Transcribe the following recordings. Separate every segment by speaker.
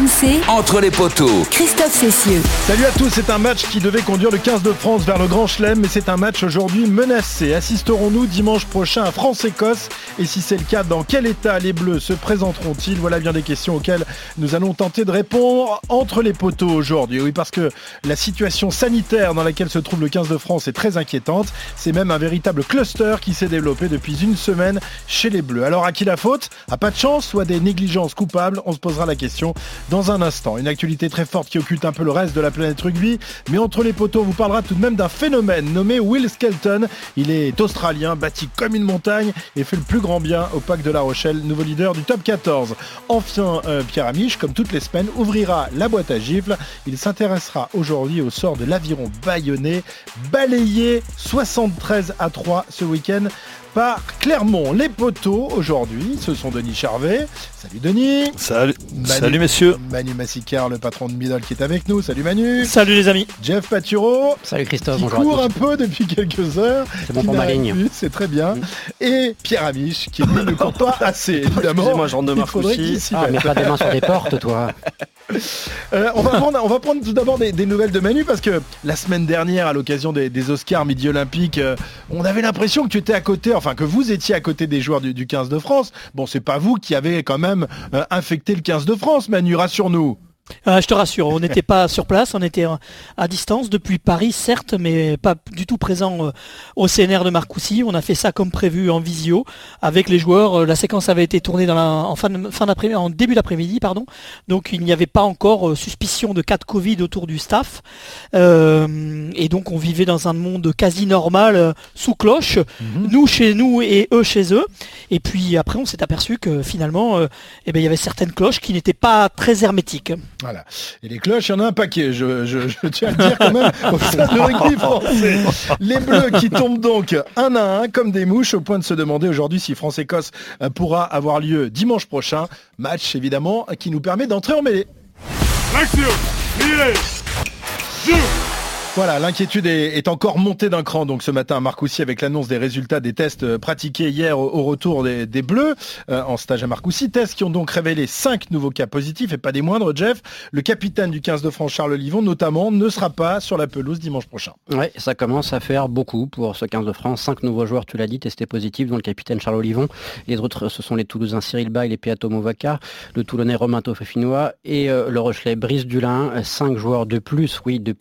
Speaker 1: RMC,
Speaker 2: Entre les poteaux.
Speaker 1: Christophe Cessieux.
Speaker 3: Salut à tous, c'est un match qui devait conduire le 15 de France vers le Grand Chelem, mais c'est un match aujourd'hui menacé. Assisterons-nous dimanche prochain à France-Écosse? Et si c'est le cas, dans quel état les Bleus se présenteront-ils? Voilà bien des questions auxquelles nous allons tenter de répondre entre les poteaux aujourd'hui. Oui, parce que la situation sanitaire dans laquelle se trouve le 15 de France est très inquiétante. C'est même un véritable cluster qui s'est développé depuis une semaine chez les Bleus. Alors à qui la faute? À pas de chance ou à des négligences coupables? On se posera la question dans un instant. Une actualité très forte qui occulte un peu le reste de la planète rugby, mais entre les poteaux, on vous parlera tout de même d'un phénomène nommé Will Skelton. Il est australien, bâti comme une montagne et fait le plus grand bien au Pack de La Rochelle, nouveau leader du top 14. Enfin, Pierre Amiche, comme toutes les semaines, ouvrira la boîte à gifles. Il s'intéressera aujourd'hui au sort de l'aviron bayonnais, balayé 73-3 ce week-end par Clermont. Les poteaux aujourd'hui, ce sont Denis Charvet. Salut Denis.
Speaker 4: Salut messieurs.
Speaker 3: Manu Massicard, le patron de Middle, qui est avec nous. Salut Manu.
Speaker 5: Salut les amis.
Speaker 3: Jeff Paturo.
Speaker 6: Salut Christophe,
Speaker 3: qui
Speaker 6: bonjour à tous.
Speaker 3: court un peu depuis quelques heures.
Speaker 6: C'est bon pour ma ligne.
Speaker 3: C'est très bien. Et Pierre Amiche, qui lui ne court pas assez, évidemment.
Speaker 6: Excusez-moi, je rentre de Marcoussis. Mais pas des mains sur des portes, toi.
Speaker 3: On va prendre tout d'abord des nouvelles de Manu, parce que la semaine dernière, à l'occasion des Oscars Midi Olympique, on avait l'impression que tu étais à côté, enfin que vous étiez à côté des joueurs du 15 de France. Bon, c'est pas vous qui avez quand même infecté le 15 de France, Manu, rassure-nous.
Speaker 5: Je te rassure, on n'était pas sur place, on était à distance depuis Paris, certes, mais pas du tout présent au CNR de Marcoussis. On a fait ça comme prévu en visio avec les joueurs. La séquence avait été tournée en début d'après-midi, pardon. Donc il n'y avait pas encore suspicion de cas de Covid autour du staff. Et donc on vivait dans un monde quasi normal, sous cloche, nous chez nous et eux chez eux. Et puis après on s'est aperçu que finalement il y avait certaines cloches qui n'étaient pas très hermétiques.
Speaker 3: Voilà. Et les cloches, il y en a un paquet, je tiens à le dire quand même, au stade de rugby français. Les Bleus qui tombent donc un à un comme des mouches, au point de se demander aujourd'hui si France-Écosse pourra avoir lieu dimanche prochain. Match évidemment qui nous permet d'entrer en mêlée.
Speaker 7: L'action, mirez, joue.
Speaker 3: Voilà, l'inquiétude est encore montée d'un cran donc ce matin à Marcoussis avec l'annonce des résultats des tests pratiqués hier au retour des Bleus en stage à Marcoussis. Tests qui ont donc révélé 5 nouveaux cas positifs et pas des moindres, Jeff. Le capitaine du 15 de France, Charles Olivon, notamment, ne sera pas sur la pelouse dimanche prochain.
Speaker 6: Oui, ça commence à faire beaucoup pour ce 15 de France. 5 nouveaux joueurs, tu l'as dit, testés positifs, dont le capitaine Charles Olivon. Les autres, ce sont les Toulousains Cyril Baille et Peato Movaca, le Toulonnais Romain Tofefinois et le Rochelais Brice Dulin. 5 joueurs de plus,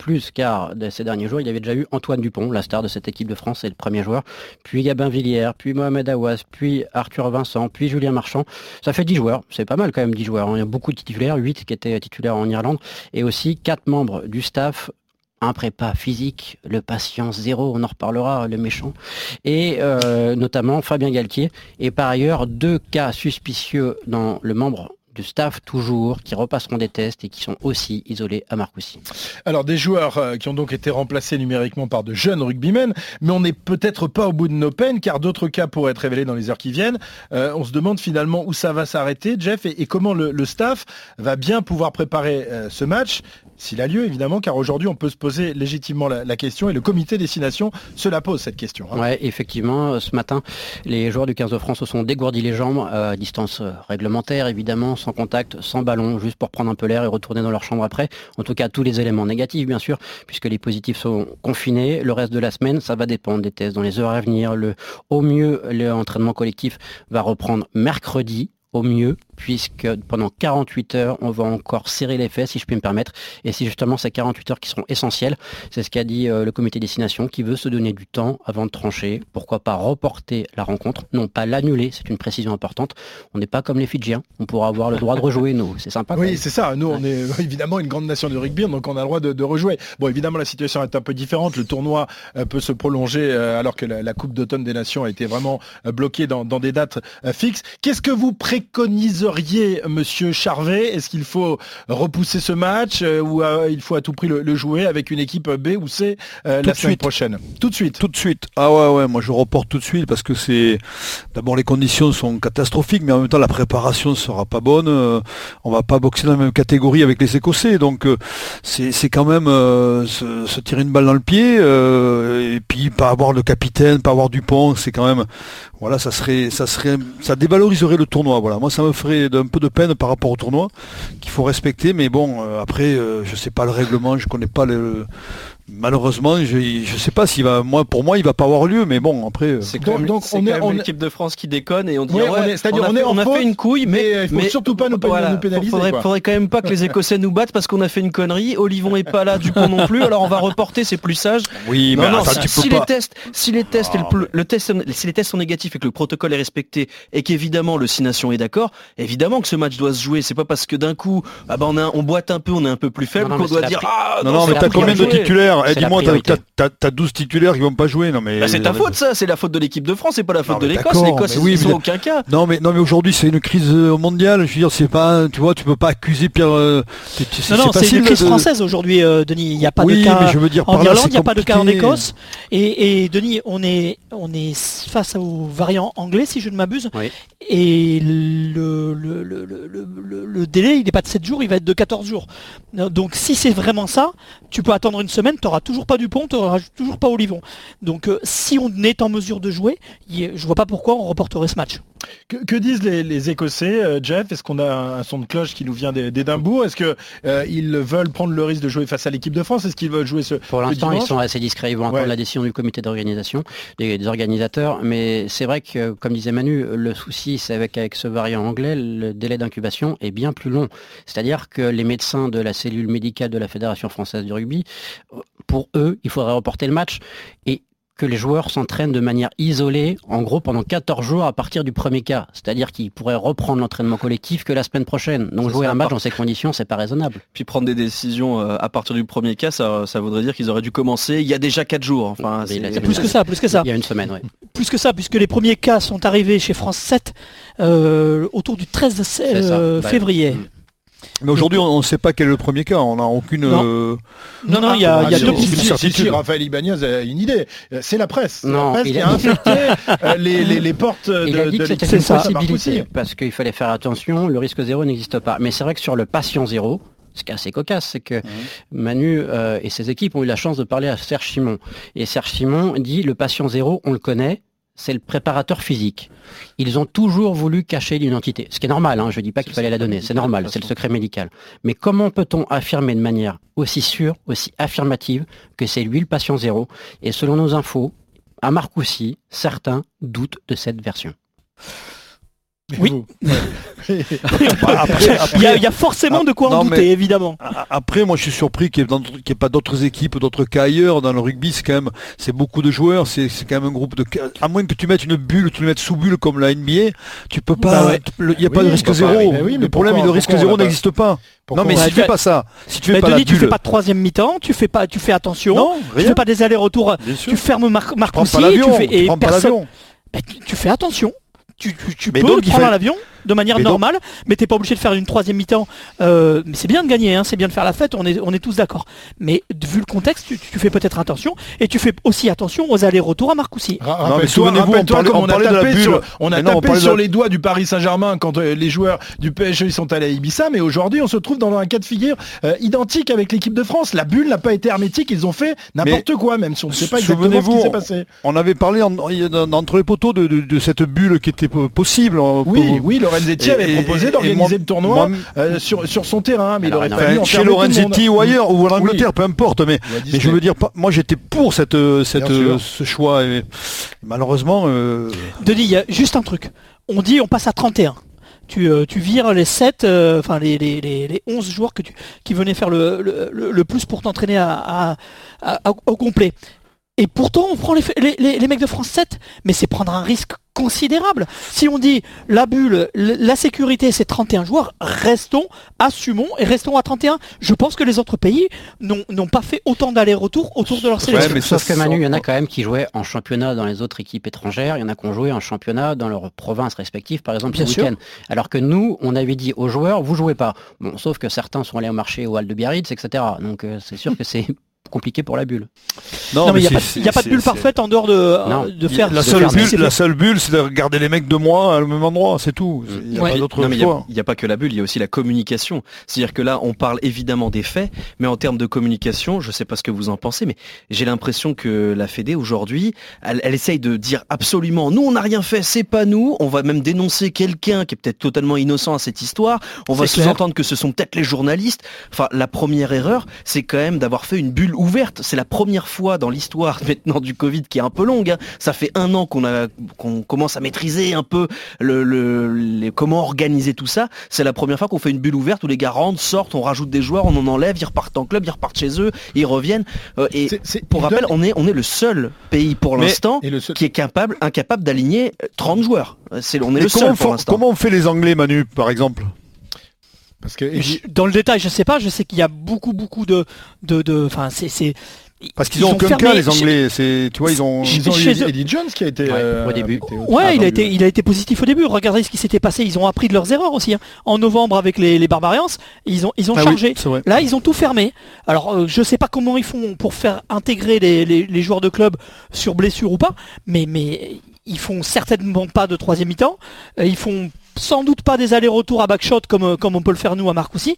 Speaker 6: car ces derniers jours, il y avait déjà eu Antoine Dupont, la star de cette équipe de France, c'est le premier joueur, puis Gabin Villière, puis Mohamed Aouas, puis Arthur Vincent, puis Julien Marchand. Ça fait 10 joueurs, c'est pas mal quand même 10 joueurs. Il y a beaucoup de titulaires, 8 qui étaient titulaires en Irlande, et aussi 4 membres du staff, un prépa physique, le patient 0, on en reparlera, le méchant, et notamment Fabien Galtier, et par ailleurs 2 cas suspicieux dans le membre du staff toujours, qui repasseront des tests et qui sont aussi isolés à Marcoussis.
Speaker 3: Alors des joueurs qui ont donc été remplacés numériquement par de jeunes rugbymen, mais on n'est peut-être pas au bout de nos peines, car d'autres cas pourraient être révélés dans les heures qui viennent. On se demande finalement où ça va s'arrêter, Jeff, et comment le staff va bien pouvoir préparer ce match, s'il a lieu évidemment, car aujourd'hui on peut se poser légitimement la question, et le comité destination se la pose cette question.
Speaker 6: Ouais, effectivement, ce matin, les joueurs du 15 de France se sont dégourdis les jambes à distance réglementaire, évidemment, sans contact, sans ballon, juste pour prendre un peu l'air et retourner dans leur chambre après. En tout cas, tous les éléments négatifs, bien sûr, puisque les positifs sont confinés. Le reste de la semaine, ça va dépendre des tests dans les heures à venir. Au mieux, l'entraînement collectif va reprendre mercredi, au mieux, puisque pendant 48 heures, on va encore serrer les fesses, si je puis me permettre. Et c'est justement ces 48 heures qui seront essentielles. C'est ce qu'a dit le comité destination, qui veut se donner du temps avant de trancher. Pourquoi pas reporter la rencontre, non pas l'annuler, c'est une précision importante. On n'est pas comme les Fidjiens, on pourra avoir le droit de rejouer, nous. C'est sympa.
Speaker 3: Oui, c'est ça. Nous, on est évidemment une grande nation de rugby, donc on a le droit de rejouer. Bon, évidemment, la situation est un peu différente. Le tournoi peut se prolonger alors que la Coupe d'automne des Nations a été vraiment bloquée dans des dates fixes. Qu'est-ce que vous préconiseriez, monsieur Charvet? Est-ce qu'il faut repousser ce match ou il faut à tout prix le jouer avec une équipe B ou C la semaine prochaine? Tout de suite.
Speaker 4: Tout de suite. Ah ouais, moi je reporte tout de suite parce que c'est... D'abord les conditions sont catastrophiques, mais en même temps la préparation ne sera pas bonne. On va pas boxer dans la même catégorie avec les Écossais, donc c'est quand même se tirer une balle dans le pied et puis pas avoir le capitaine, pas avoir Dupont, c'est quand même... Voilà, ça dévaloriserait le tournoi. Voilà, moi ça me ferait d'un peu de peine par rapport au tournoi qu'il faut respecter. Mais bon, après, je sais pas le règlement, je connais pas malheureusement, je sais pas s'il va. Pour moi, il va pas avoir lieu. Mais bon, après.
Speaker 1: C'est quand même l'équipe de France qui déconne et on dit on a fait une couille, mais
Speaker 3: il faut surtout pas nous pénaliser.
Speaker 1: Faudrait quand même pas que les Écossais nous battent parce qu'on a fait une connerie. Olivon est pas là, Dupont non plus. Alors on va reporter, c'est plus sage.
Speaker 4: Oui, mais
Speaker 1: si les tests sont négatifs et que le protocole est respecté et qu'évidemment le 6 Nations est d'accord, évidemment que ce match doit se jouer. C'est pas parce que d'un coup, on boite un peu, on est un peu plus faible qu'on doit dire
Speaker 4: non, mais t'as combien de titulaires? Dis-moi, t'as 12 titulaires qui vont pas jouer. Non, mais
Speaker 1: c'est ta faute, ça. C'est la faute de l'équipe de France, c'est pas la faute de l'Écosse. L'Écosse, ils sont aucun cas.
Speaker 4: Non, mais aujourd'hui, c'est une crise mondiale. Je veux dire, c'est pas, tu vois, tu peux pas accuser Pierre.
Speaker 5: Non, c'est une crise française aujourd'hui, Denis. Il n'y a pas de cas
Speaker 4: mais je veux dire,
Speaker 5: en Irlande, il n'y a pas de cas en Écosse. Et Denis, on est face au variant anglais, si je ne m'abuse.
Speaker 6: Oui.
Speaker 5: Et le délai, il n'est pas de 7 jours, il va être de 14 jours. Donc si c'est vraiment ça, tu peux attendre une semaine, tu n'auras toujours pas Dupont, tu n'auras toujours pas Olivon. Donc si on est en mesure de jouer, je vois pas pourquoi on reporterait ce match.
Speaker 3: Que disent les Écossais, Jeff? Est-ce qu'on a un son de cloche qui nous vient d'Édimbourg? Est-ce qu'ils veulent prendre le risque de jouer face à l'équipe de France? Est-ce qu'ils veulent jouer
Speaker 6: Pour l'instant, ils sont assez discrets. Ils vont attendre la décision du comité d'organisation, des organisateurs. Mais c'est vrai que, comme disait Manu, le souci, c'est avec ce variant anglais, le délai d'incubation est bien plus long. C'est-à-dire que les médecins de la cellule médicale de la Fédération française du rugby, pour eux, il faudrait reporter le match. Et que les joueurs s'entraînent de manière isolée, en gros pendant 14 jours à partir du premier cas. C'est-à-dire qu'ils pourraient reprendre l'entraînement collectif que la semaine prochaine. Donc jouer un match dans ces conditions, c'est pas raisonnable.
Speaker 1: Puis prendre des décisions à partir du premier cas, ça voudrait dire qu'ils auraient dû commencer il y a déjà 4 jours. Enfin,
Speaker 5: plus que ça.
Speaker 6: Il y a une semaine, oui.
Speaker 5: Plus que ça, puisque les premiers cas sont arrivés chez France 7 autour du 13 février.
Speaker 4: Mais aujourd'hui, on ne sait pas quel est le premier cas. On n'a aucune.
Speaker 5: Non, il y a deux
Speaker 3: certitudes. Raphaël Ibanez a une idée. C'est la presse.
Speaker 6: Non,
Speaker 3: la presse qui a infecté les portes
Speaker 6: il a dit que c'était une possibilité parce qu'il fallait faire attention. Le risque zéro n'existe pas. Mais c'est vrai que sur le patient zéro, ce qui est assez cocasse, c'est que Manu et ses équipes ont eu la chance de parler à Serge Simon. Et Serge Simon dit le patient zéro, on le connaît. C'est le préparateur physique. Ils ont toujours voulu cacher l'identité. Ce qui est normal, je ne dis pas qu'il fallait la donner, c'est normal, c'est le secret médical. Mais comment peut-on affirmer de manière aussi sûre, aussi affirmative, que c'est lui le patient zéro? Et selon nos infos, à Marcoussis, certains doutent de cette version.
Speaker 5: Oui. Il y a forcément de quoi en douter, évidemment.
Speaker 4: Après, moi, je suis surpris qu'il n'y ait pas d'autres équipes, d'autres cas ailleurs. Dans le rugby, c'est beaucoup de joueurs. C'est quand même un groupe de. À moins que tu mettes une bulle, tu le mettes sous bulle comme la NBA, tu peux pas. Il n'y a pas de risque zéro. Le problème, le risque zéro n'existe pas. Non, mais si tu fais pas ça, si tu fais pas
Speaker 5: Denis, tu fais pas de troisième mi-temps, tu fais attention. Non, tu fais pas des allers-retours. Tu fermes Marcoussis, tu fais attention. Tu peux prendre l'avion de manière normale, mais t'es pas obligé de faire une troisième mi-temps. Mais c'est bien de gagner, c'est bien de faire la fête, on est tous d'accord. Mais vu le contexte, tu fais peut-être attention, et tu fais aussi attention aux allers-retours à Marcoussis.
Speaker 3: Souvenez-vous, on a tapé sur les doigts du Paris Saint-Germain quand les joueurs du PSG sont allés à Ibiza, mais aujourd'hui on se trouve dans un cas de figure identique avec l'équipe de France. La bulle n'a pas été hermétique, ils ont fait n'importe quoi, même si on ne sait pas exactement ce qui s'est passé.
Speaker 4: On avait parlé entre les poteaux de cette bulle qui était possible.
Speaker 3: Oui, Lorenzetti avait proposé d'organiser le tournoi sur son terrain, mais il aurait fallu
Speaker 4: chez Lorenzetti ou ailleurs, ou en Angleterre, peu importe. Mais je veux dire, moi j'étais pour ce choix. Et malheureusement.
Speaker 5: Denis, il y a juste un truc. On dit on passe à 31. Tu vires les 7, les 11 joueurs qui venaient faire le plus pour t'entraîner au complet. Et pourtant, on prend les mecs de France 7, mais c'est prendre un risque considérable. Si on dit la bulle, la sécurité, c'est 31 joueurs, assumons et restons à 31. Je pense que les autres pays n'ont pas fait autant d'allers-retours autour de leur sélection.
Speaker 6: Mais sauf que Manu, il y en a quand même qui jouaient en championnat dans les autres équipes étrangères, il y en a qui ont joué en championnat dans leurs provinces respectives, par exemple, ce week-end. Alors que nous, on avait dit aux joueurs, vous jouez pas. Bon, sauf que certains sont allés au marché au Hall de Biarritz, etc. Donc c'est sûr que c'est compliqué pour la bulle.
Speaker 5: Non, mais il n'y a pas de bulle parfaite en dehors de faire...
Speaker 4: La seule bulle, c'est de regarder les mecs 2 mois à le même endroit, c'est tout. Il n'y a pas d'autre choix.
Speaker 1: Il n'y a pas que la bulle, il y a aussi la communication. C'est-à-dire que là, on parle évidemment des faits, mais en termes de communication, je ne sais pas ce que vous en pensez, mais j'ai l'impression que la Fédé, aujourd'hui, elle essaye de dire absolument, nous, on n'a rien fait, c'est pas nous. On va même dénoncer quelqu'un qui est peut-être totalement innocent à cette histoire. On va sous-entendre que ce sont peut-être les journalistes. Enfin, la première erreur, c'est quand même d'avoir fait une bulle ouverte. C'est la première fois dans l'histoire maintenant du Covid qui est un peu longue. Hein. Ça fait 1 an qu'on commence à maîtriser un peu comment organiser tout ça. C'est la première fois qu'on fait une bulle ouverte où les gars rentrent, sortent, on rajoute des joueurs, on en enlève, ils repartent en club, ils repartent chez eux, ils reviennent. Pour rappel, on est le seul pays pour l'instant qui est incapable d'aligner 30 joueurs. On est le seul pour l'instant.
Speaker 4: Comment on fait les Anglais, Manu, par exemple ?
Speaker 5: Parce que dans le détail, je sais pas. Je sais qu'il y a beaucoup de. Enfin, c'est.
Speaker 4: Parce qu'ils ont aucun cas, les Anglais. Tu vois, ils ont
Speaker 3: eu Eddie Jones qui a été
Speaker 6: au début.
Speaker 5: Il a été positif au début. Regardez ce qui s'était passé. Ils ont appris de leurs erreurs aussi. Hein. En novembre avec les Barbarians, ils ont changé.
Speaker 4: Oui,
Speaker 5: là, ils ont tout fermé. Alors, je sais pas comment ils font pour faire intégrer les joueurs de club sur blessure ou pas, mais ils font certainement pas de 3e mi-temps. Ils font sans doute pas des allers-retours à backshot comme on peut le faire nous à Marcoussis.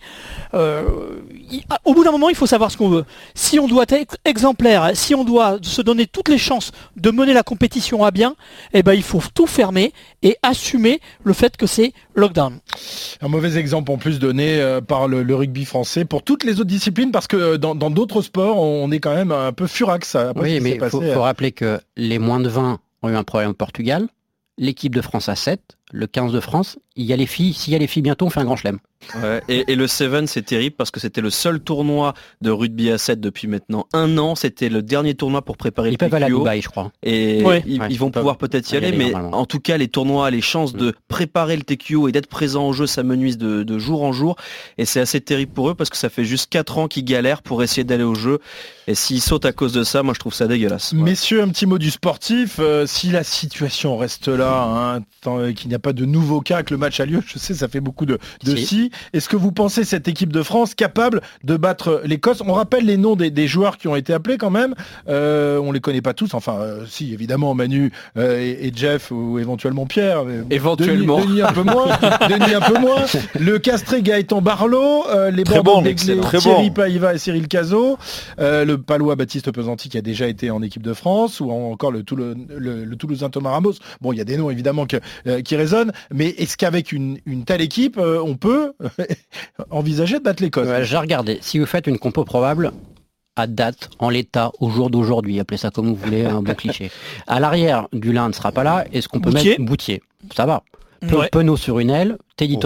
Speaker 5: Au bout d'un moment, il faut savoir ce qu'on veut. Si on doit être exemplaire, si on doit se donner toutes les chances de mener la compétition à bien, il faut tout fermer et assumer le fait que c'est lockdown.
Speaker 3: Un mauvais exemple en plus donné par le rugby français pour toutes les autres disciplines, parce que dans d'autres sports, on est quand même un peu furax.
Speaker 6: Oui, mais il faut rappeler que les moins de 20 ont eu un problème au Portugal, l'équipe de France a 7, le 15 de France, il y a les filles, s'il y a les filles bientôt, on fait un grand chelem.
Speaker 1: Ouais, et le Seven, c'est terrible parce que c'était le seul tournoi de rugby à 7 depuis maintenant 1 an. C'était le dernier tournoi pour préparer le PQO.
Speaker 6: Ils peuvent aller à Dubaï, je crois.
Speaker 1: Et ils vont pouvoir peut-être y aller, mais en tout cas, les tournois, les chances de préparer le TQO et d'être présent au jeu s'amenuisent de jour en jour. Et c'est assez terrible pour eux parce que ça fait juste 4 ans qu'ils galèrent pour essayer d'aller au jeu. Et s'ils sautent à cause de ça, moi je trouve ça dégueulasse. Ouais.
Speaker 3: Messieurs, un petit mot du sportif. Si la situation reste là, qu'il n'y a pas de nouveaux cas, que le match a lieu, je sais, ça fait beaucoup de si. Est-ce que vous pensez cette équipe de France capable de battre l'Écosse ? On rappelle les noms des joueurs qui ont été appelés quand même. On les connaît pas tous. Enfin, si, évidemment, Manu et Jeff ou éventuellement Pierre.
Speaker 1: Éventuellement.
Speaker 3: Denis un peu moins. Denis un peu moins. Le castré Gaëtan Barlow. Les Bordeaux Thierry Paiva et Cyril Cazot. Le Palois Baptiste Pesanti qui a déjà été en équipe de France. Ou encore le Toulousain Thomas Ramos. Bon, il y a des noms évidemment qui résonnent. Mais est-ce qu'avec une telle équipe, on peut envisager de battre l'Écosse ?
Speaker 6: J'ai regardé. Si vous faites une compo probable, à date, en l'état, au jour d'aujourd'hui, appelez ça comme vous voulez, un bon cliché. À l'arrière, Dulin ne sera pas là. Est-ce qu'on peut mettre Boutier ? Ça va. Penaud sur une aile, Teddy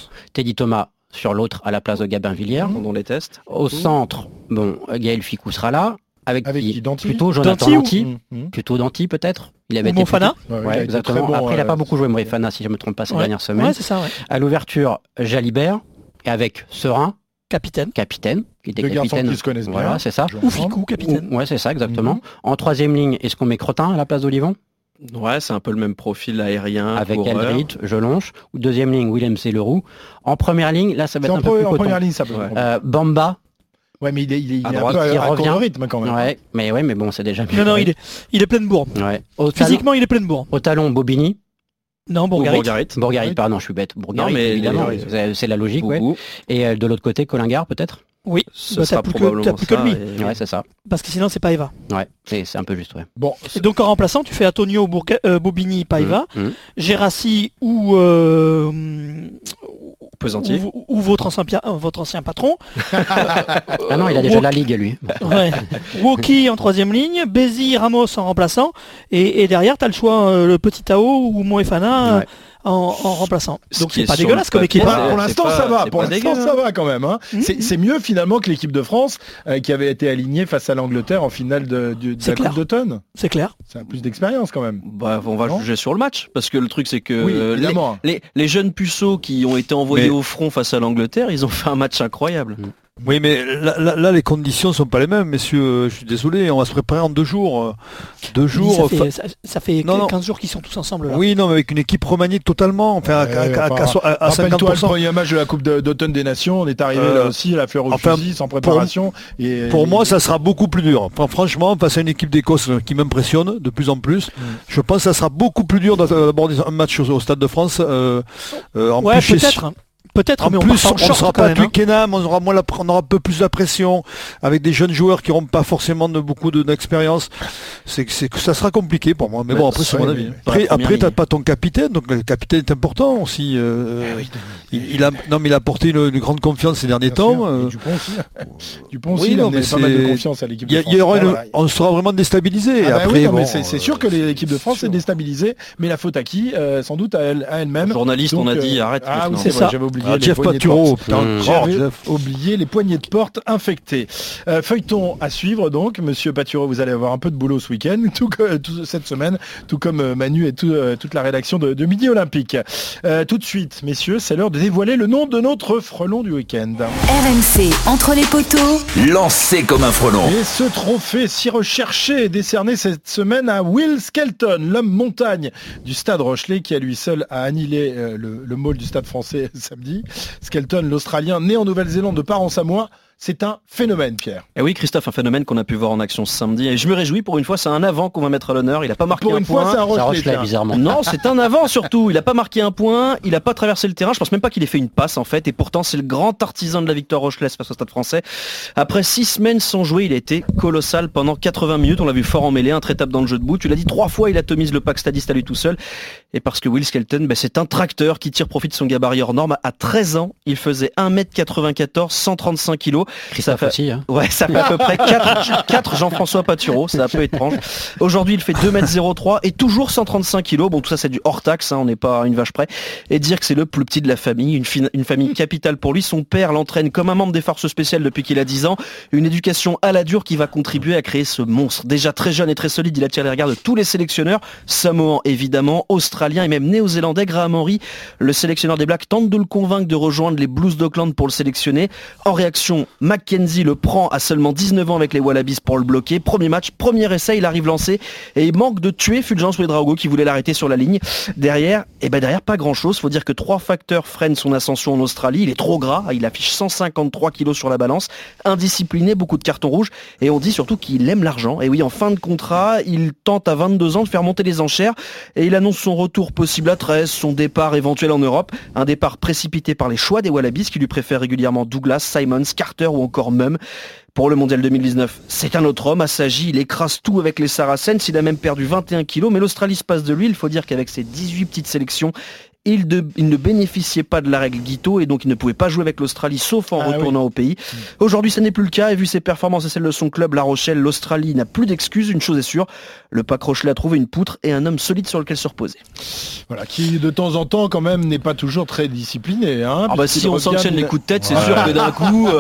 Speaker 6: Thomas sur l'autre à la place de Gabin Villiers.
Speaker 1: Pendant les tests.
Speaker 6: Au centre, Gaël Ficou sera là. Avec qui plutôt
Speaker 5: Jonathan
Speaker 6: Danty, plutôt Danty peut-être. Il avait été
Speaker 5: Mofana.
Speaker 6: Ouais, exactement. Bon, après, il n'a pas beaucoup joué Mofana, si je ne me trompe pas, ces dernières semaines.
Speaker 5: Ouais, c'est ça, ouais.
Speaker 6: À l'ouverture, Jalibert, et avec Serein.
Speaker 5: Capitaine,
Speaker 3: qui était capitaine. Qui se connaissent bien.
Speaker 6: Voilà, c'est ça.
Speaker 5: Ou Ficou, capitaine.
Speaker 6: Ouais, c'est ça, exactement. En 3e ligne, est-ce qu'on met Crottin à la place d'Olivon ?
Speaker 1: Ouais, c'est un peu le même profil aérien.
Speaker 6: Avec Aldrit, Jelonche. Ou 2e ligne, Willem C. Leroux. En première ligne, là, ça va être un peu plus coton.
Speaker 3: En première ligne, ça peut.
Speaker 6: Bamba.
Speaker 3: Ouais, mais il
Speaker 6: à droite,
Speaker 3: il
Speaker 6: revient
Speaker 3: au rythme quand même.
Speaker 6: Ouais, mais bon, c'est déjà mieux.
Speaker 5: Non, il est plein de bourre.
Speaker 6: Ouais.
Speaker 5: Physiquement, il est plein de bourre.
Speaker 6: Au talon, Bobigny.
Speaker 5: Non, Bourgarit,
Speaker 6: pardon, je suis bête. Bourgarit, évidemment, c'est la logique, ouais. Et de l'autre côté, Colingard, peut-être ?
Speaker 5: Oui,
Speaker 1: ça sera probablement
Speaker 5: t'as plus que lui.
Speaker 6: Ouais, c'est ça.
Speaker 5: Parce que sinon, c'est Paiva.
Speaker 6: Ouais, c'est un peu juste, ouais.
Speaker 3: Bon,
Speaker 5: et donc en remplaçant, tu fais Antonio Bobigny, Paiva, Gérassi ou
Speaker 1: Pesanti.
Speaker 5: Ou votre ancien patron.
Speaker 6: Ah non, il a déjà la ligue, lui.
Speaker 5: Ouais. Woki en 3e ligne, Bézi, Ramos en remplaçant, et derrière, tu as le choix, le petit Tao ou Moefana en remplaçant. Donc c'est pas dégueulasse comme équipe.
Speaker 3: Pour l'instant, ça va. Pour l'instant, ça va quand même. Hein. C'est mieux finalement que l'équipe de France qui avait été alignée face à l'Angleterre en finale de la Coupe d'automne.
Speaker 5: C'est clair.
Speaker 3: C'est un plus d'expérience quand même.
Speaker 1: Bah, on va juger sur le match parce que le truc c'est que les jeunes puceaux qui ont été envoyés au front face à l'Angleterre, ils ont fait un match incroyable.
Speaker 4: Oui, mais là, les conditions sont pas les mêmes, messieurs. Je suis désolé, on va se préparer en 2 jours. 2 jours.
Speaker 5: Ça fait 15 jours qu'ils sont tous ensemble. Là.
Speaker 4: Oui, non, mais avec une équipe remaniée totalement. Enfin, à 50%.
Speaker 3: Rappelle-toi le premier match de la Coupe d'automne des Nations. On est arrivé là aussi à la fleur au fusil, sans préparation.
Speaker 4: Pour moi, ça sera beaucoup plus dur. Franchement, face à une équipe d'Écosse qui m'impressionne de plus en plus, je pense que ça sera beaucoup plus dur d'aborder un match au Stade de France.
Speaker 5: Ouais, peut-être. Peut-être, mais
Speaker 4: en
Speaker 5: plus,
Speaker 4: on ne sera pas plus qu'Enam, on aura un peu plus de pression avec des jeunes joueurs qui n'auront pas forcément beaucoup d'expérience. C'est que ça sera compliqué pour moi. Mais bon, après, c'est mon avis. Après, tu n'as pas ton capitaine, donc le capitaine est important aussi. Il a apporté une grande confiance ces derniers temps.
Speaker 3: Dupont aussi, il a pas mal de confiance à l'équipe de France.
Speaker 4: On sera vraiment déstabilisé.
Speaker 3: C'est sûr que l'équipe de France est déstabilisée, mais la faute à qui? Sans doute à elle-même.
Speaker 1: Journaliste, on a dit arrête.
Speaker 3: Ah oui, c'est ça. J'avais oublié.
Speaker 4: Jeff Paturo,
Speaker 3: j'avais oublié les poignées de porte infectées. Feuilleton à suivre donc, monsieur Paturo, vous allez avoir un peu de boulot ce week-end, tout cette semaine, tout comme Manu et toute la rédaction de Midi Olympique. Tout de suite, messieurs, c'est l'heure de dévoiler le nom de notre frelon du week-end.
Speaker 2: RMC, entre les poteaux,
Speaker 8: lancé comme un frelon.
Speaker 3: Et ce trophée si recherché est décerné cette semaine à Will Skelton, l'homme montagne du Stade Rochelais, qui à lui seul a annihilé le môle du Stade français samedi. Skelton, l'Australien, né en Nouvelle-Zélande de parents samois, c'est un phénomène, Pierre.
Speaker 1: Et oui, Christophe, un phénomène qu'on a pu voir en action ce samedi. Et je me réjouis, pour une fois, c'est un avant qu'on va mettre à l'honneur. Il n'a pas marqué un point.
Speaker 3: Pour une fois, c'est un
Speaker 6: Rochelais, bizarrement.
Speaker 1: Non, c'est un avant surtout. Il n'a pas marqué un point, il n'a pas traversé le terrain. Je pense même pas qu'il ait fait une passe, en fait. Et pourtant, c'est le grand artisan de la victoire rochelaise face au Stade français. Après 6 semaines sans jouer, il a été colossal pendant 80 minutes. On l'a vu fort en mêlée, intraitable dans le jeu de bout. Tu l'as dit 3 fois, il atomise le pack stadiste à lui tout seul. Et parce que Will Skelton, c'est un tracteur qui tire profit de son gabarit hors norme. À 13 ans, il faisait 1m94, 135 kg.
Speaker 6: Christophe aussi.
Speaker 1: Ouais, ça fait à peu près 4 Jean-François Paturo, c'est un peu étrange. Aujourd'hui, il fait 2m03 et toujours 135 kg. Bon, tout ça, c'est du hors taxe, on n'est pas une vache près. Et dire que c'est le plus petit de la famille, une famille capitale pour lui. Son père l'entraîne comme un membre des forces spéciales depuis qu'il a 10 ans. Une éducation à la dure qui va contribuer à créer ce monstre. Déjà très jeune et très solide, il attire les regards de tous les sélectionneurs. Samoan, évidemment, australien et même néo-zélandais. Graham Henry, le sélectionneur des Blacks, tente de le convaincre de rejoindre les Blues d'Auckland pour le sélectionner. En réaction, Mackenzie le prend à seulement 19 ans avec les Wallabies pour le bloquer. Premier match, premier essai, il arrive lancé et il manque de tuer Fulgence Ouedraogo qui voulait l'arrêter sur la ligne. Derrière, pas grand chose. Faut dire que 3 facteurs freinent son ascension en Australie. Il est trop gras, il affiche 153 kilos sur la balance. Indiscipliné, beaucoup de cartons rouges et on dit surtout qu'il aime l'argent. Et oui, en fin de contrat, il tente à 22 ans de faire monter les enchères et il annonce son retour possible à 13, son départ éventuel en Europe. Un départ précipité par les choix des Wallabies qui lui préfèrent régulièrement Douglas, Simons, Carter ou encore Mum. Pour le mondial 2019, c'est un autre homme, Assagi, il écrase tout avec les Saracens, il a même perdu 21 kilos, mais l'Australie se passe de lui. Il faut dire qu'avec ses 18 petites sélections, il ne bénéficiait pas de la règle Guito et donc il ne pouvait pas jouer avec l'Australie sauf en retournant au pays. Aujourd'hui, ce n'est plus le cas et vu ses performances et celles de son club, La Rochelle, l'Australie n'a plus d'excuses. Une chose est sûre, le pack Rochelais a trouvé une poutre et un homme solide sur lequel se reposer.
Speaker 3: Voilà, qui de temps en temps quand même n'est pas toujours très discipliné.
Speaker 1: Si on s'enchaîne les coups de tête, c'est sûr que d'un coup...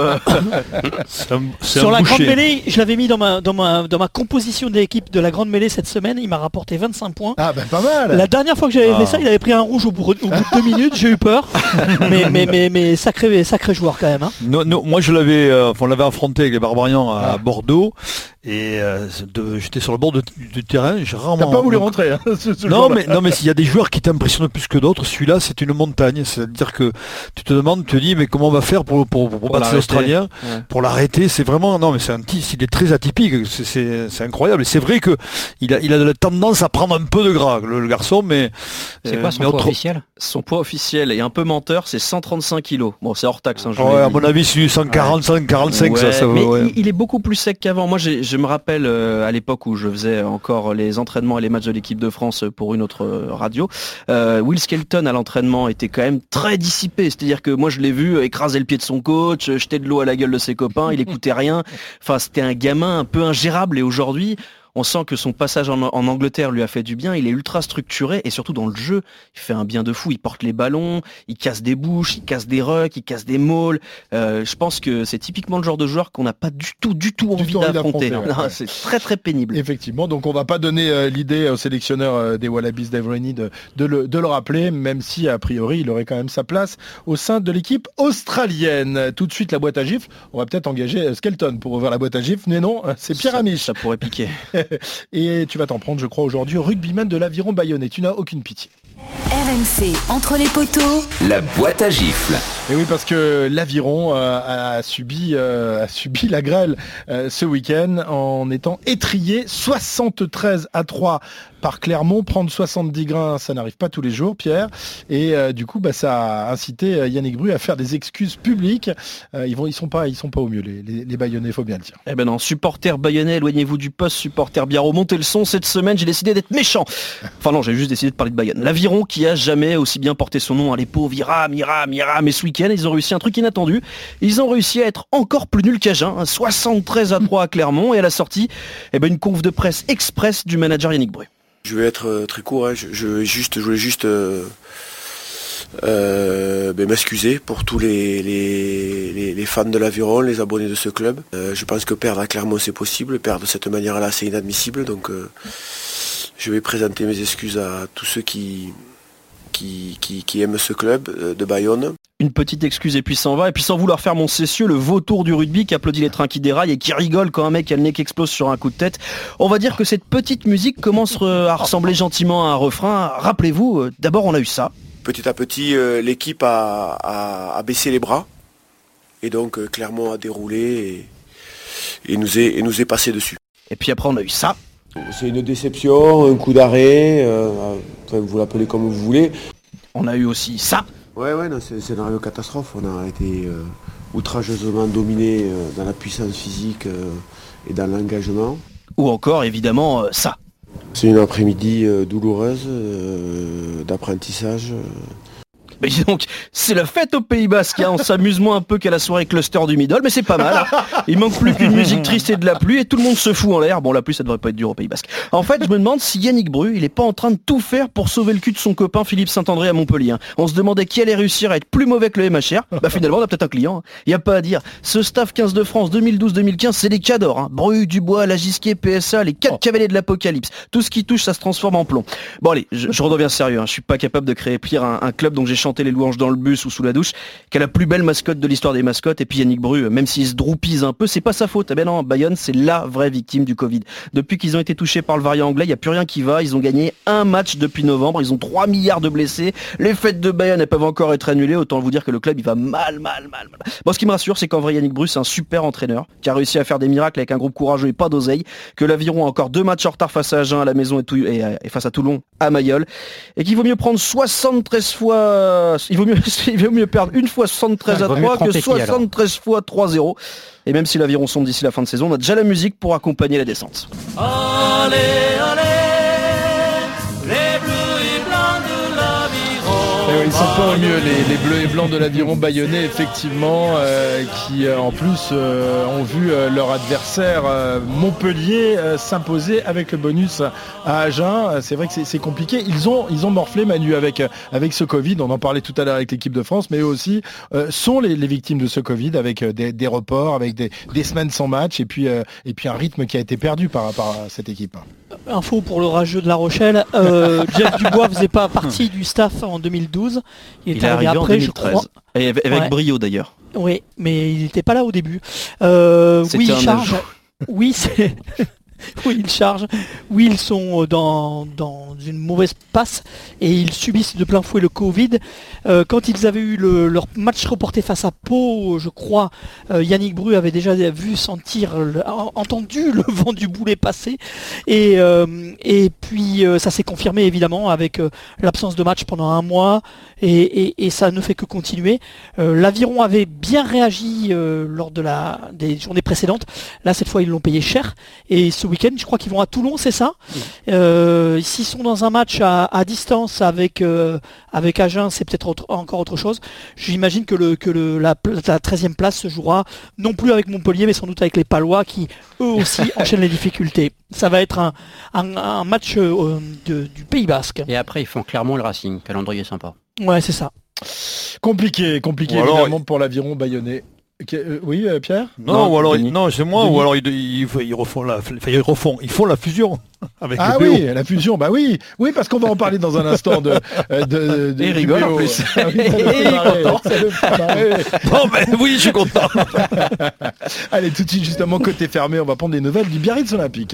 Speaker 5: Sur la grande mêlée, je l'avais mis dans ma composition de l'équipe de la grande mêlée cette semaine, il m'a rapporté 25 points.
Speaker 3: Ah pas mal.
Speaker 5: La dernière fois que j'avais fait ça, il avait pris un rouge au bout de 2 minutes, j'ai eu peur. mais sacré joueur quand même.
Speaker 4: Moi je l'avais, on l'avait affronté avec les Barbarians à Bordeaux et j'étais sur le bord du terrain. J'ai rarement.
Speaker 3: T'as pas voulu rentrer.
Speaker 4: Non mais s'il y a des joueurs qui t'impressionnent plus que d'autres, celui-là c'est une montagne. C'est-à-dire que tu te dis mais comment on va faire pour battre ces Australiens, pour l'arrêter. C'est vraiment c'est un type, il est très atypique. C'est incroyable. Et c'est vrai que il a de la tendance à prendre un peu de gras le garçon, mais
Speaker 6: c'est quoi son poids officiel?
Speaker 1: Son poids officiel et un peu menteur, c'est 135 kilos. Bon, c'est hors taxe.
Speaker 4: À mon avis, c'est 140, 145.
Speaker 1: Il est beaucoup plus sec qu'avant. Moi, je me rappelle à l'époque où je faisais encore les entraînements et les matchs de l'équipe de France pour une autre radio. Will Skelton à l'entraînement était quand même très dissipé. C'est-à-dire que moi, je l'ai vu écraser le pied de son coach, jeter de l'eau à la gueule de ses copains. Il écoutait rien. Enfin, c'était un gamin un peu ingérable. Et aujourd'hui, On sent que son passage en Angleterre lui a fait du bien. Il est ultra structuré et surtout dans le jeu, il fait un bien de fou. Il porte les ballons, il casse des bouches, il casse des rucks, il casse des mauls. Je pense que c'est typiquement le genre de joueur qu'on n'a pas du tout envie d'affronter.
Speaker 3: Ouais.
Speaker 1: Non, c'est très très pénible.
Speaker 3: Effectivement, donc on va pas donner l'idée au sélectionneur des Wallabies, Dave Rennie, de le rappeler, même si a priori il aurait quand même sa place au sein de l'équipe australienne. Tout de suite la boîte à gifles. On va peut-être engager Skelton pour ouvrir la boîte à gifles, mais non, c'est Pierre Amiche.
Speaker 1: Ça pourrait piquer.
Speaker 3: Et tu vas t'en prendre, je crois, aujourd'hui, rugbyman de l'Aviron Bayonnais. Tu n'as aucune pitié.
Speaker 2: RMC entre les poteaux.
Speaker 8: La boîte à gifles.
Speaker 3: Et oui, parce que l'Aviron a subi la grêle ce week-end en étant étrié 73-3 par Clermont. Prendre 70 grains, ça n'arrive pas tous les jours, Pierre. Et du coup, ça a incité Yannick Bru à faire des excuses publiques. Ils sont pas au mieux, les Bayonnais, faut bien le dire.
Speaker 1: Eh ben non, supporters bayonnais, éloignez-vous du poste, supporters biarro, montez le son. Cette semaine, j'ai décidé d'être méchant. Enfin non, j'ai juste décidé de parler de Bayonne. L'Aviron qui a jamais aussi bien porté son nom, les pauvres, Iram. Mais ce week-end, ils ont réussi un truc inattendu. Ils ont réussi à être encore plus nuls qu'Agen, 73-3 à Clermont. Et à la sortie, une conf de presse express du manager Yannick Bru.
Speaker 9: Je vais être très court, je voulais juste m'excuser pour tous les fans de l'Aviron, les abonnés de ce club. Je pense que perdre à Clermont c'est possible, perdre de cette manière-là c'est inadmissible, donc je vais présenter mes excuses à tous ceux qui aiment ce club de Bayonne.
Speaker 1: Une petite excuse et puis s'en va, et puis sans vouloir faire mon cessieux, le vautour du rugby qui applaudit les trains qui déraillent et qui rigole quand un mec a le nez qui explose sur un coup de tête. On va dire que cette petite musique commence à ressembler gentiment à un refrain. Rappelez-vous, d'abord on a eu ça.
Speaker 9: Petit à petit, l'équipe a baissé les bras, et donc Clermont a déroulé et nous est passé dessus.
Speaker 1: Et puis après on a eu ça.
Speaker 9: C'est une déception, un coup d'arrêt, vous l'appelez comme vous voulez.
Speaker 1: On a eu aussi ça.
Speaker 9: Ouais, non, c'est scénario catastrophe. On a été outrageusement dominé dans la puissance physique et dans l'engagement.
Speaker 1: Ou encore, évidemment, ça.
Speaker 9: C'est une après-midi douloureuse d'apprentissage.
Speaker 1: Mais donc, c'est la fête au Pays Basque, on s'amuse moins un peu qu'à la soirée cluster du Middle, mais c'est pas mal. Il manque plus qu'une musique triste et de la pluie et tout le monde se fout en l'air. Bon, la pluie, ça devrait pas être dur au Pays Basque. En fait, je me demande si Yannick Bru, il est pas en train de tout faire pour sauver le cul de son copain Philippe Saint-André à Montpellier. On se demandait qui allait réussir à être plus mauvais que le MHR. Finalement, on a peut-être un client. Il y a pas à dire. Ce staff 15 de France 2012-2015, c'est des cadors. Bru, Dubois, Lagisquet, PSA, les 4 cavaliers de l'apocalypse. Tout ce qui touche, ça se transforme en plomb. Bon allez, je redeviens sérieux. Je suis pas capable de créer pire un club dont j'ai chanté les louanges dans le bus ou sous la douche, qui a la plus belle mascotte de l'histoire des mascottes. Et puis Yannick Bru, même s'il se droupise un peu, c'est pas sa faute. Non, Bayonne, c'est la vraie victime du Covid. Depuis qu'ils ont été touchés par le variant anglais, il n'y a plus rien qui va. Ils ont gagné un match depuis novembre. Ils ont 3 milliards de blessés. Les fêtes de Bayonne, elles peuvent encore être annulées. Autant vous dire que le club, il va mal. Bon, ce qui me rassure, c'est qu'en vrai, Yannick Bru, c'est un super entraîneur qui a réussi à faire des miracles avec un groupe courageux et pas d'oseille. Que l'Aviron a encore 2 matchs en retard face à Agen à la maison et face à Toulon à Mayol. Et qu'il vaut mieux prendre 73 fois... Il vaut mieux perdre une fois 73-3 que 73 fois 3-0. Et même si l'Aviron sombre d'ici la fin de saison, on a déjà la musique pour accompagner la descente.
Speaker 10: Allez, les bleus et blancs de l'Aviron.
Speaker 3: Ils sont pas au mieux, les bleus et blancs de l'Aviron bayonnais, effectivement, qui en plus ont vu leur adversaire Montpellier s'imposer avec le bonus à Agen. C'est vrai que c'est compliqué. Ils ont morflé, Manu, avec ce Covid. On en parlait tout à l'heure avec l'équipe de France, mais eux aussi sont les victimes de ce Covid, avec des reports, avec des semaines sans match, et puis un rythme qui a été perdu par rapport à cette équipe.
Speaker 5: Info pour le rageux de La Rochelle, Jeff Dubois faisait pas partie du staff en 2012. Il est arrivé après, en 2013. Je crois.
Speaker 1: Et avec brio d'ailleurs.
Speaker 5: Oui, mais il n'était pas là au début. Oui, il charge. Oui, c'est... Oui, ils chargent. Oui, ils sont dans une mauvaise passe et ils subissent de plein fouet le Covid. Quand ils avaient eu leur match reporté face à Pau, je crois, Yannick Bru avait déjà entendu le vent du boulet passer. Et puis ça s'est confirmé évidemment avec l'absence de match pendant un mois et ça ne fait que continuer. L'Aviron avait bien réagi lors des journées précédentes. Là, cette fois, ils l'ont payé cher. Et ce week-end. Je crois qu'ils vont à Toulon, c'est ça. S'ils sont dans un match à distance avec Agen, c'est peut-être encore autre chose. J'imagine que la 13e place se jouera non plus avec Montpellier, mais sans doute avec les Palois qui, eux aussi, enchaînent les difficultés. Ça va être un match du Pays Basque.
Speaker 6: Et après, ils font Clermont le Racing. Calendrier sympa.
Speaker 5: Ouais, c'est ça.
Speaker 3: Compliqué évidemment pour l'Aviron bayonnais. Oui, Pierre ?
Speaker 4: Non, c'est moi. Ou alors ils font la fusion avec le BO.
Speaker 3: Oui, la fusion, bah oui, parce qu'on va en parler dans un instant de
Speaker 1: il rigole en plus.
Speaker 4: Bon, ben oui, je suis content.
Speaker 3: Allez, tout de suite, justement, côté fermé, on va prendre des nouvelles du Biarritz Olympique.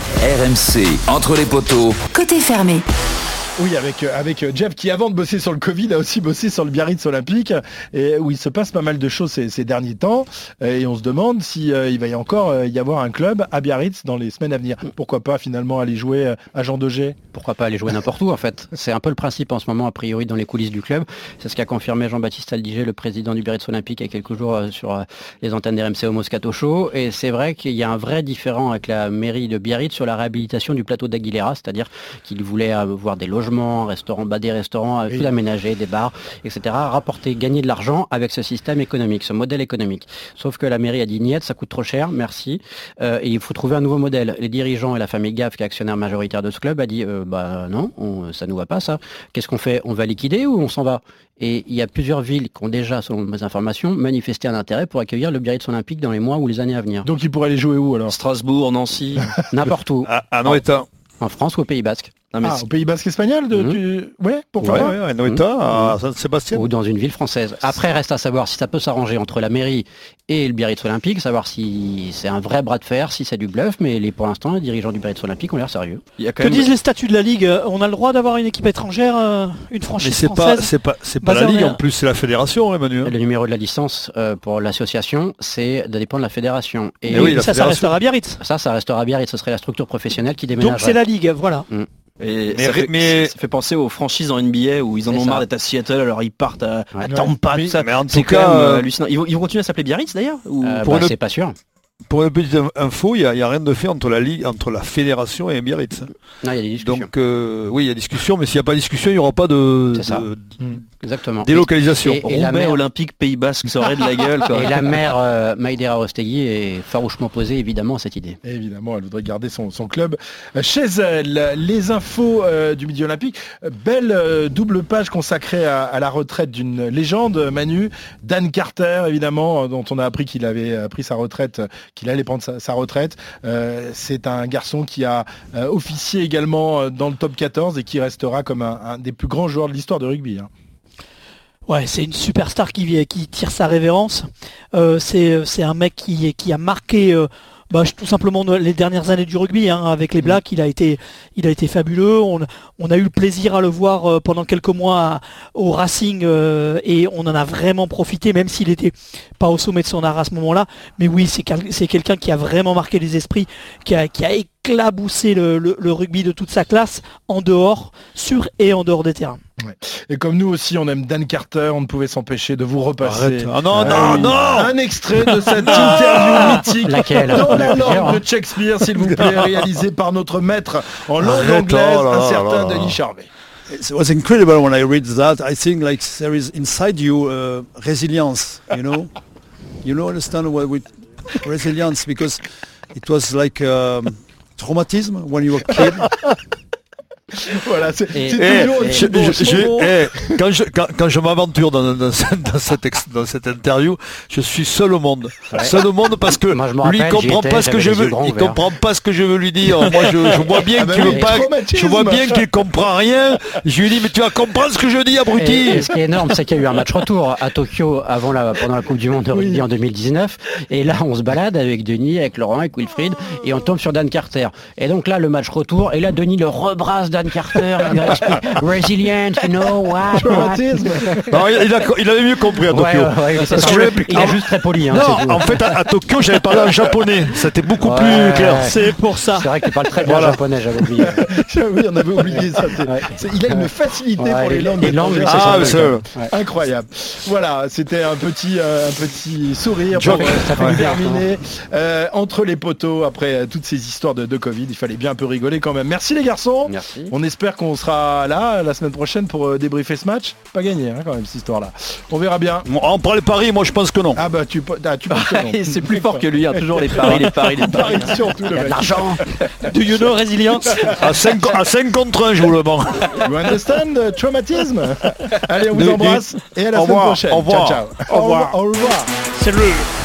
Speaker 8: RMC, entre les poteaux.
Speaker 2: Côté fermé.
Speaker 3: Oui, avec Jeff qui, avant de bosser sur le Covid, a aussi bossé sur le Biarritz Olympique, et où il se passe pas mal de choses ces derniers temps, et on se demande si il va y encore y avoir un club à Biarritz dans les semaines à venir. Pourquoi pas finalement aller jouer à Jean Daugé ?
Speaker 6: Pourquoi pas aller jouer n'importe où en fait. C'est un peu le principe en ce moment a priori dans les coulisses du club. C'est ce qu'a confirmé Jean-Baptiste Aldiger, le président du Biarritz Olympique, il y a quelques jours sur les antennes d'RMC au Moscato Show. Et c'est vrai qu'il y a un vrai différent avec la mairie de Biarritz sur la réhabilitation du plateau d'Aguilera, c'est-à-dire qu'il voulait avoir des logements, des restaurants, tout aménagé, des bars, etc. Rapporter, gagner de l'argent avec ce système économique, ce modèle économique. Sauf que la mairie a dit niet, ça coûte trop cher, merci. Et il faut trouver un nouveau modèle. Les dirigeants et la famille Gaff, qui est actionnaire majoritaire de ce club, a dit non, ça nous va pas ça. Qu'est-ce qu'on fait ? On va liquider ou on s'en va ? Et il y a plusieurs villes qui ont déjà, selon mes informations, manifesté un intérêt pour accueillir le Biarritz Olympique dans les mois ou les années à venir.
Speaker 3: Donc ils pourraient aller jouer où alors ?
Speaker 1: Strasbourg, Nancy,
Speaker 6: n'importe où.
Speaker 4: À Noëta.
Speaker 6: En France ou au Pays Basque.
Speaker 3: Au Pays Basque espagnol pourquoi pas ?
Speaker 4: À Noëta, à Saint-Sébastien.
Speaker 6: Ou dans une ville française. Après, reste à savoir si ça peut s'arranger entre la mairie et le Biarritz Olympique, savoir si c'est un vrai bras de fer, si c'est du bluff, mais pour l'instant, les dirigeants du Biarritz Olympique ont l'air sérieux.
Speaker 5: Que disent les statuts de la Ligue ? On a le droit d'avoir une équipe étrangère, une franchise française ?
Speaker 4: C'est pas la Ligue, en plus c'est la fédération, Emmanuel.
Speaker 6: Le numéro de la licence pour l'association, ça dépend de la fédération.
Speaker 5: Et ça restera à Biarritz.
Speaker 6: Ça restera à Biarritz, ce serait la structure professionnelle qui déménagerait.
Speaker 5: Donc c'est la Ligue, voilà.
Speaker 1: Et ça fait penser aux franchises en NBA où ils en ont marre d'être à Seattle, alors ils partent à Tampa, tout ça.
Speaker 4: Mais en tout cas,
Speaker 1: hallucinant. Ils vont continuer à s'appeler Biarritz d'ailleurs
Speaker 6: c'est pas sûr.
Speaker 4: Pour une petite info, il y a rien de fait entre la Ligue, entre la fédération et Biarritz.
Speaker 6: Non, il y a des discussions.
Speaker 4: Donc oui, il y a discussion, mais s'il n'y a pas de discussion, il n'y aura pas de
Speaker 6: exactement.
Speaker 4: Délocalisation.
Speaker 6: Et la maire
Speaker 1: Olympique Pays Basque saurait de la gueule. Quoi.
Speaker 6: Et la maire Maïdera Rostegui est farouchement opposée évidemment à cette idée.
Speaker 3: Évidemment, elle voudrait garder son club chez elle. Les infos du Midi Olympique, belle double page consacrée à la retraite d'une légende, Manu, Dan Carter évidemment, dont on a appris qu'il avait pris sa retraite, qu'il allait prendre sa retraite. C'est un garçon qui a officié également dans le top 14 et qui restera comme un des plus grands joueurs de l'histoire de rugby.
Speaker 5: Ouais, c'est une superstar qui tire sa révérence. C'est un mec qui a marqué tout simplement les dernières années du rugby, avec les Blacks. Il a été fabuleux. On a eu le plaisir à le voir pendant quelques mois au Racing et on en a vraiment profité, même s'il n'était pas au sommet de son art à ce moment-là. Mais oui, c'est quelqu'un qui a vraiment marqué les esprits, qui a éclaboussé le rugby de toute sa classe, sur et en dehors des terrains.
Speaker 3: Ouais. Et comme nous aussi on aime Dan Carter, on ne pouvait s'empêcher de vous repasser un extrait de cette interview mythique dans la langue de Shakespeare, s'il vous plaît, réalisé par notre maître en langue anglaise, un certain Denis Charvet.
Speaker 4: It was incredible when I read that. I think like there is inside you resilience, you understand what with resilience, because it was like traumatisme when you were a kid.
Speaker 3: Voilà,
Speaker 4: quand je m'aventure dans cette interview, je suis seul au monde. Seul au monde parce que lui il comprend pas ce que je veux. Il comprend pas ce que je veux lui dire. Moi je vois bien qu'il veut pas. Je vois bien qu'il comprend rien. Je lui dis mais tu vas comprendre ce que je dis, abruti.
Speaker 6: Et ce qui est énorme, c'est qu'il y a eu un match retour à Tokyo pendant la Coupe du Monde de rugby en 2019. Et là on se balade avec Denis, avec Laurent, avec Wilfried, et on tombe sur Dan Carter. Et donc là le match retour, et là Denis le rebrasse Dan Carter, resilience, you know what.
Speaker 3: Traumatisme.
Speaker 4: Non, il avait mieux compris à Tokyo.
Speaker 6: Il est juste très poli. Hein,
Speaker 4: non, en fait, à Tokyo, j'avais parlé en japonais. C'était beaucoup plus clair.
Speaker 5: C'est pour ça.
Speaker 6: C'est vrai que tu parles très bien japonais, j'avais oublié.
Speaker 3: Oui, on avait oublié ça. Il a une facilité pour les langues. Incroyable. Voilà, c'était un petit sourire pour terminer entre les poteaux après toutes ces histoires de Covid. Il fallait bien un peu rigoler quand même. Merci les garçons.
Speaker 6: Merci.
Speaker 3: On espère qu'on sera là la semaine prochaine pour débriefer ce match. Pas gagné hein, quand même cette histoire-là. On verra bien.
Speaker 4: On prend les paris, moi je pense que non.
Speaker 3: Ah bah tu penses que non.
Speaker 1: C'est plus fort que lui, hein, toujours les paris.
Speaker 3: Surtout
Speaker 6: Il y a de l'argent.
Speaker 5: Do you know résilience?
Speaker 4: À 5 contre 1, je vous le banc.
Speaker 3: You understand traumatisme? Allez, on vous embrasse et à la semaine prochaine.
Speaker 4: Au revoir.
Speaker 3: Ciao, ciao.
Speaker 4: Au revoir.
Speaker 3: Au revoir.
Speaker 5: C'est le